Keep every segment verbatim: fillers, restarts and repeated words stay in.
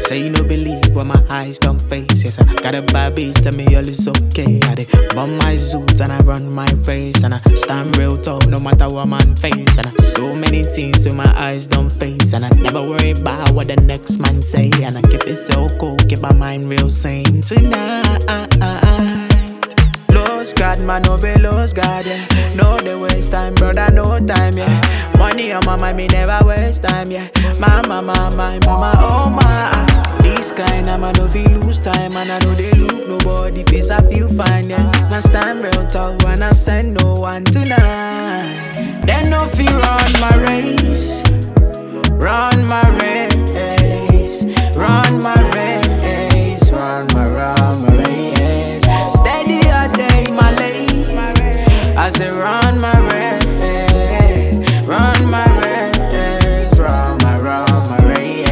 Say you no believe what my eyes don't face. Yes, I got a bad bitch, tell me all is okay. I dey bum my zoot and I run my race. And I stand real tall no matter what man face. And I so many things with my eyes don't face. And I never worry about what the next man say. And I keep it so cool, keep my mind real sane. Tonight Lost God, man, no be lost God, yeah. No, they waste time, brother, no time, yeah. Money on my mind, me never waste time, yeah. Mama, mama, my mama, oh my. This kind of man, no feel lose time. And I know they look nobody face, I feel fine, yeah. Man stand real tall when I send no one tonight. Then no feel run my race. Run my race. Run my race. Run my, run my race. Steady a day, my lane. I say run my race. Run my race. Run my, run my race.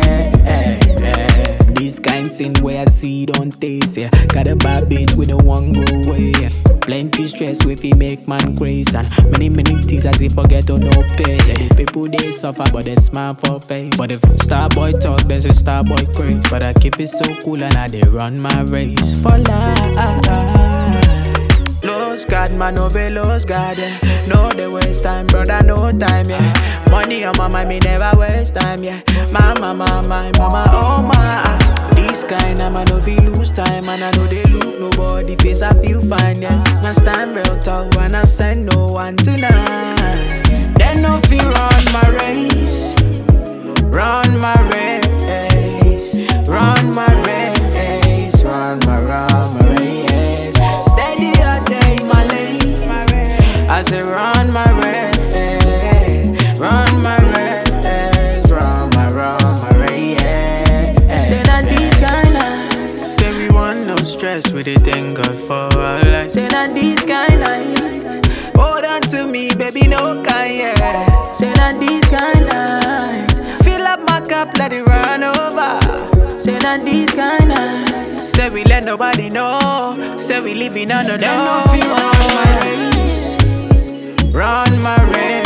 This kind thing where I see don't taste, yeah. Got a bad bitch with a one go away, yeah. Plenty stress with it make man crazy. And many, many things as if forget or no pay. Say the people they suffer but they smile for face. But if star boy talk, there's a star boy craze. But I keep it so cool and I they run my race for life. Lost God, man, no be lost God, yeah. No, they waste time, brother, no time, yeah. Money on my mind, me never waste time, yeah. Mama, mama, my mama, oh my. This kind of man, no feel lose time. And I know they look nobody face, I feel fine, yeah. Man stand real tall when I send no one tonight. Then no feel run my race. Run my race. Run my race. Run my, run my race. Steady a day, my lane. I say run my race. Run my race. Run my, run my race. Say that these kinda. Say we want no stress with it, thank God for our life. Say that these kinda. Hold on to me, baby, no kind, yeah. Say that these kinda. Fill up my cup, let it run over. Say that these kinda. Say we let nobody know. Say we living on the low. Then no feel run my race. Run my race.